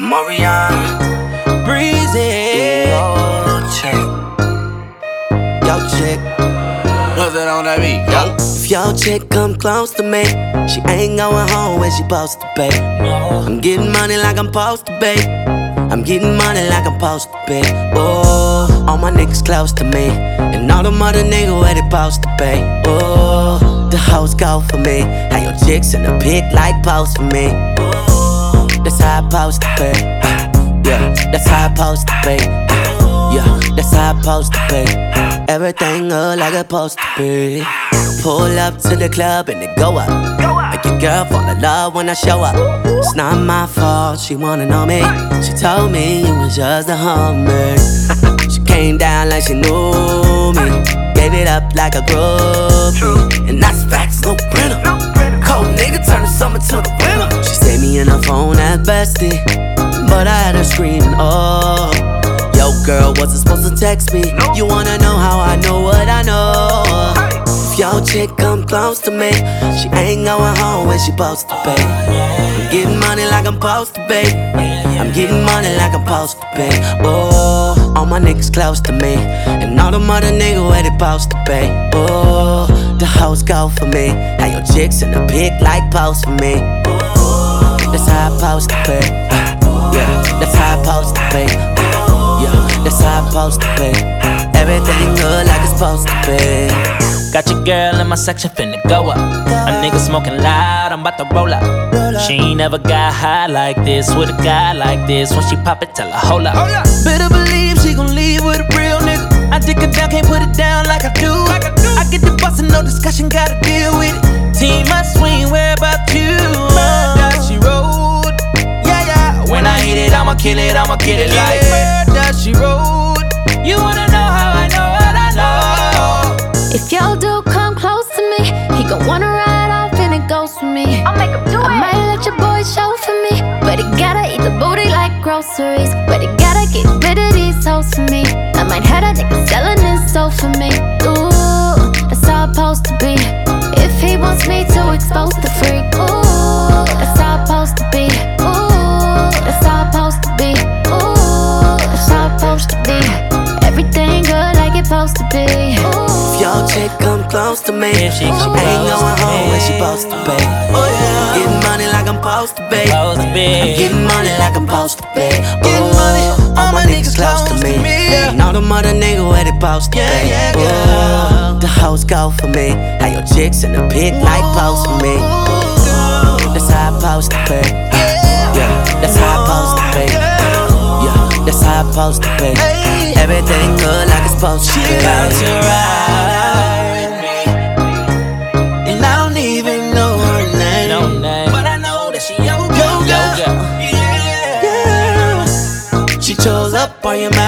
Morian, Breezy, yo chick, What's that on that beat? Yo. if your chick come close to me, she ain't going home when she supposed to be. I'm getting money like I'm supposed to be. I'm getting money like I'm supposed to be. Oh, all my niggas close to me, and all the mother niggas where they supposed to be. Oh, the hoes go for me. How your chicks in the pic like post for me. Oh, that's how I supposed to be. Yeah, that's how I supposed to be. Yeah, that's how I supposed to be. Everything look like it's supposed to be. Pull up to the club and it go up. Make your girl fall in love when I show up. It's not my fault, she wanna know me. She told me you was just a hummer. She came down like she knew me. Gave it up like a groupie. And that's facts, no printer. Cold nigga turn the summer to the winter. She saved me in her phone as bestie, but I had her screaming, oh. Yo, girl, wasn't supposed to text me. You wanna know how I know what I know? If your chick come close to me, she ain't going home when she supposed to be. I'm getting money like I'm supposed to be. I'm getting money like I'm supposed to be. Oh, all my niggas close to me, and all the mother niggas where they supposed to be. Oh, the hoes go for me. How your chicks in the pic like post for me. That's how I supposed to be. Yeah, that's how I supposed to be. Yeah, that's how I'm supposed to be. Everything good like it's supposed to be. Got your girl in my section finna go up. A nigga smoking loud, I'm about to roll up. She ain't never got high like this with a guy like this. When she pop it, tell her hold up. Better believe she gon' leave with a real nigga. I dick her down, can't put it down like I do. I get the bustin', no discussion, gotta deal with it. Team must swing, where about you? Murder, she rode. Yeah, yeah. When I hit it, I'ma kill it like murder, she rode. You wanna know how I know what I know? If your dude come close to me, he gon' wanna ride off and it goes for me. I'll make him do it. I might let your boy show for me, but he gotta eat the booty like groceries. But he gotta get rid of these hoes for me. I might have a nigga selling his soul for me. Ooh, that's how it's supposed to be. If he wants me to expose the freak, ooh, that's how it's supposed to be. Ooh, that's how it's supposed to be. Ooh, that's how it's supposed to be. Everything good like it's supposed to be. If your chick come close to me, she ain't going home when she supposed to be. I'm getting money like I'm supposed to be. I'm getting money like I'm supposed to be. All my niggas close to me, and all the mother niggas where they supposed to be. Oh, the hoes go for me. How your chicks in the pic like post for me. That's how I'm supposed to be. Yeah, that's how I'm supposed to be. Yeah, that's how I'm supposed to be. Everything good like it's supposed to be. About to ride with me. And I don't even know her name, No name, but I know that she your girl. yo girl. Yeah. She chose up on your mind.